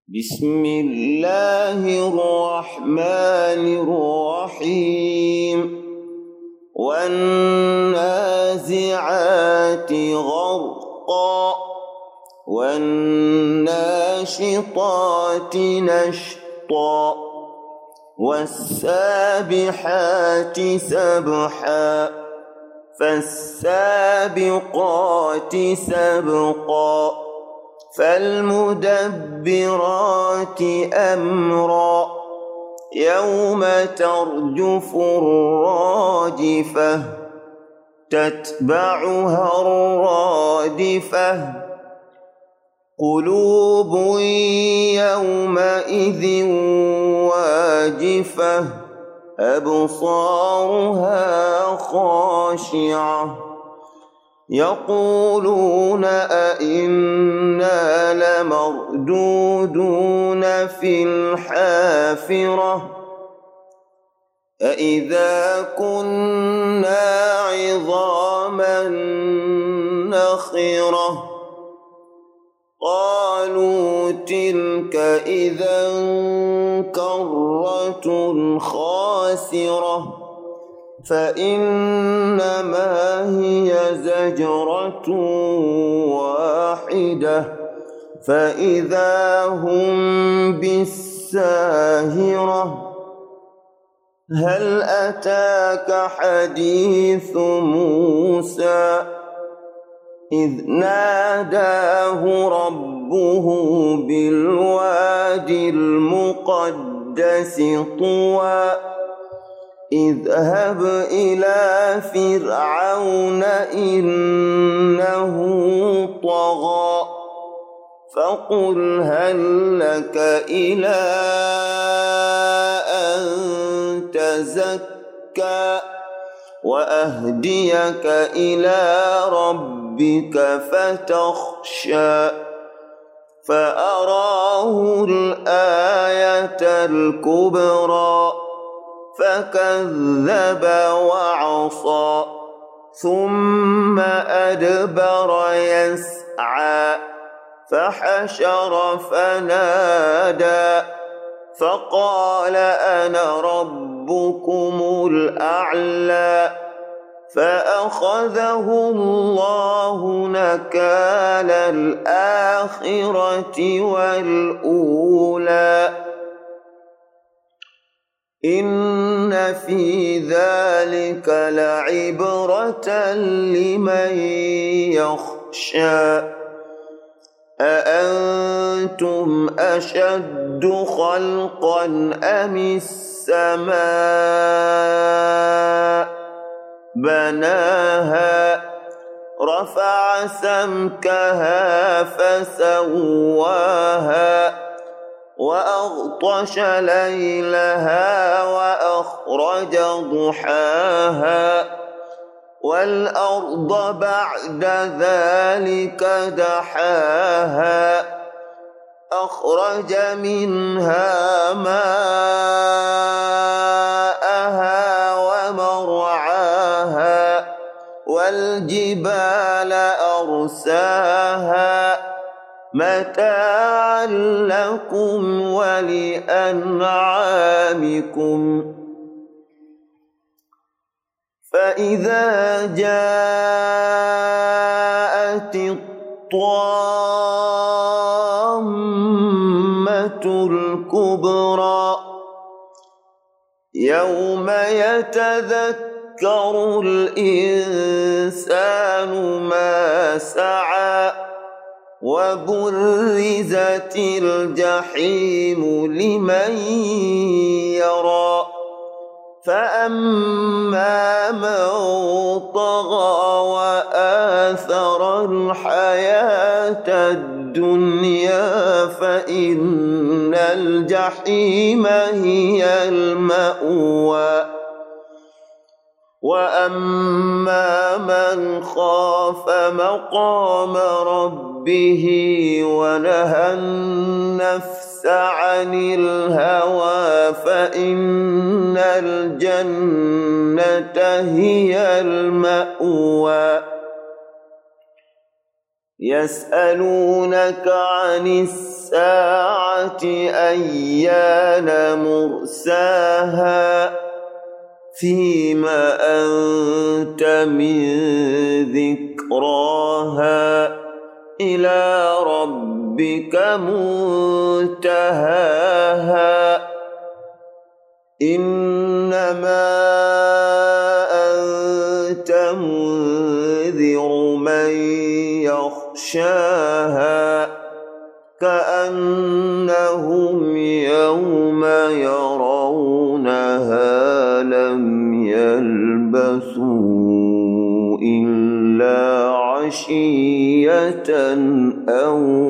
بسم الله الرحمن الرحيم والنازعات غرقا والناشطات نشطا والسابحات سبحا فالسابقات سبقا فالمدبرات أمرا يوم ترجف الراجفة تتبعها الرادفة قلوب يومئذ واجفة أبصارها خاشعة يقولون أئنا لمردودون في الحافرة أئذا كنا عظاما نخرة قالوا تلك إذا كرة خاسرة فإنما هي زجرة واحدة فإذا هم بالساهرة هل أتاك حديث موسى إذ ناداه ربه بالوادي المقدس طوى اذهب إلى فرعون إنه طغى فقل هل لك إلى أن تزكى وأهديك إلى ربك فتخشى فأراه الآية الكبرى فكذب وعصى ثم أدبر يسعى فحشر فنادى فقال أنا ربكم الأعلى فأخذه الله نكال الآخرة والأولى إن في ذلك لعبرة لمن يخشى أأنتم أشد خلقا أم السماء بناها رفع سمكها فسواها وأغطش ليلها وأخرج ضحاها والأرض بعد ذلك دحاها أخرج منها ماءها ومرعاها والجبال أرساها متاعا لكم ولأنعامكم فإذا جاءت الطامة الكبرى يوم يتذكر الإنسان ما سعى وبرزت الجحيم لمن يرى فأما من طغى وآثر الحياة الدنيا فإن الجحيم هي المأوى وأما من خاف مقام ربه ونهى النفس عن الهوى فإن الجنة هي المأوى يسألونك عن الساعة الساعة أيان مرساها فيما أنت من ذكراها إلى ربك منتهاها إنما أنت منذر من يخشاها كأنهم يوم يرونها لم يلبثوا إلا عشية أو